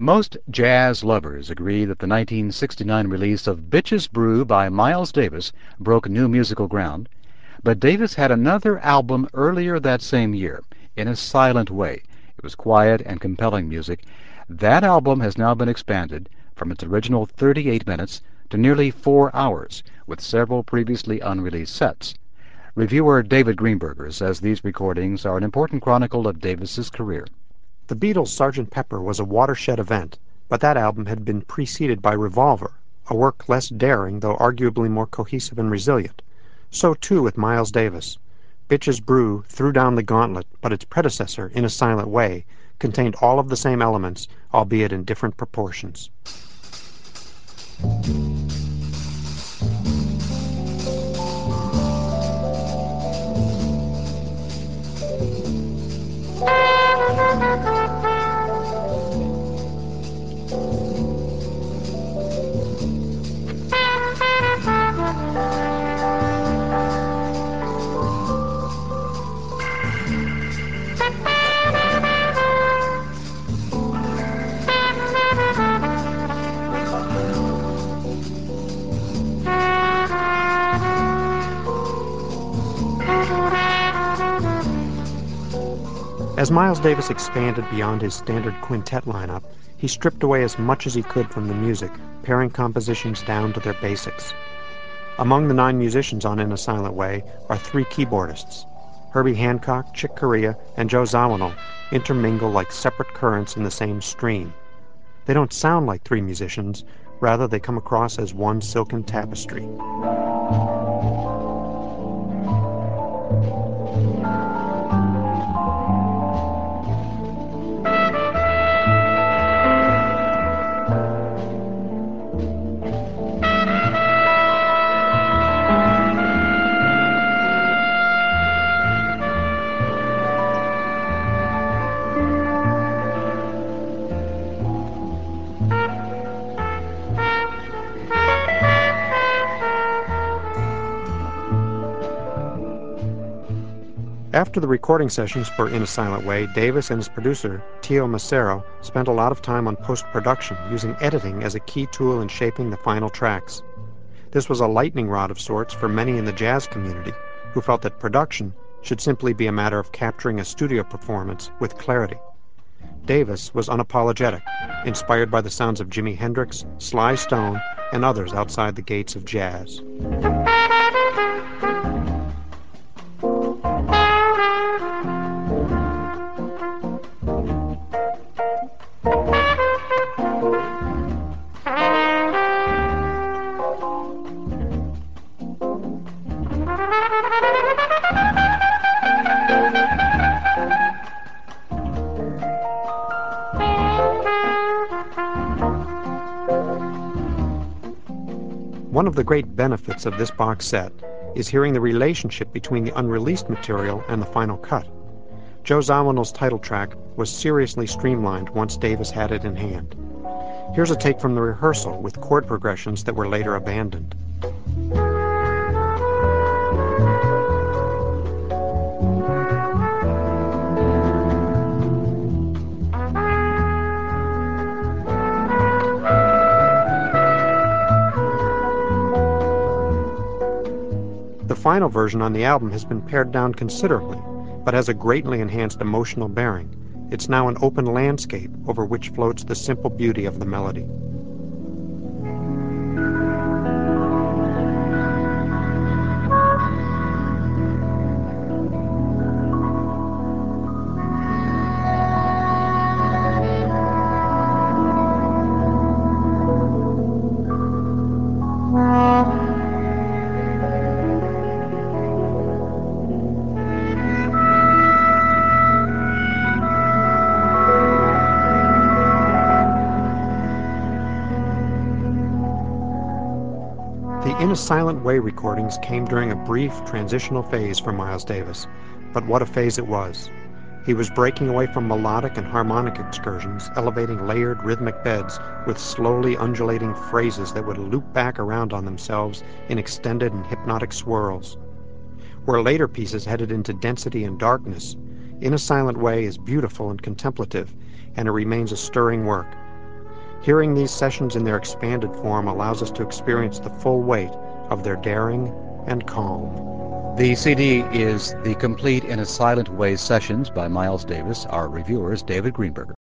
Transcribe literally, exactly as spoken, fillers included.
Most jazz lovers agree that the nineteen sixty-nine release of Bitches Brew by Miles Davis broke new musical ground, but Davis had another album earlier that same year, In a Silent Way. It was quiet and compelling music. That album has now been expanded from its original thirty-eight minutes to nearly four hours, with several previously unreleased sets. Reviewer David Greenberger says these recordings are an important chronicle of Davis's career. The Beatles' Sergeant Pepper was a watershed event, but that album had been preceded by Revolver, a work less daring, though arguably more cohesive and resilient. So too with Miles Davis. Bitches Brew threw down the gauntlet, but its predecessor, In a Silent Way, contained all of the same elements, albeit in different proportions. As Miles Davis expanded beyond his standard quintet lineup, he stripped away as much as he could from the music, paring compositions down to their basics. Among the nine musicians on In a Silent Way are three keyboardists. Herbie Hancock, Chick Corea, and Joe Zawinul intermingle like separate currents in the same stream. They don't sound like three musicians, rather they come across as one silken tapestry. After the recording sessions for In a Silent Way, Davis and his producer, Tio Macero, spent a lot of time on post-production, using editing as a key tool in shaping the final tracks. This was a lightning rod of sorts for many in the jazz community, who felt that production should simply be a matter of capturing a studio performance with clarity. Davis was unapologetic, inspired by the sounds of Jimi Hendrix, Sly Stone, and others outside the gates of jazz. One of the great benefits of this box set is hearing the relationship between the unreleased material and the final cut. Joe Zawinul's title track was seriously streamlined once Davis had it in hand. Here's a take from the rehearsal with chord progressions that were later abandoned. The final version on the album has been pared down considerably, but has a greatly enhanced emotional bearing. It's now an open landscape over which floats the simple beauty of the melody. The In a Silent Way recordings came during a brief transitional phase for Miles Davis, but what a phase it was. He was breaking away from melodic and harmonic excursions, elevating layered rhythmic beds with slowly undulating phrases that would loop back around on themselves in extended and hypnotic swirls. Where later pieces headed into density and darkness, In a Silent Way is beautiful and contemplative, and it remains a stirring work. Hearing these sessions in their expanded form allows us to experience the full weight of their daring and calm. The C D is the complete In a Silent Way sessions by Miles Davis. Our reviewer is David Greenberger.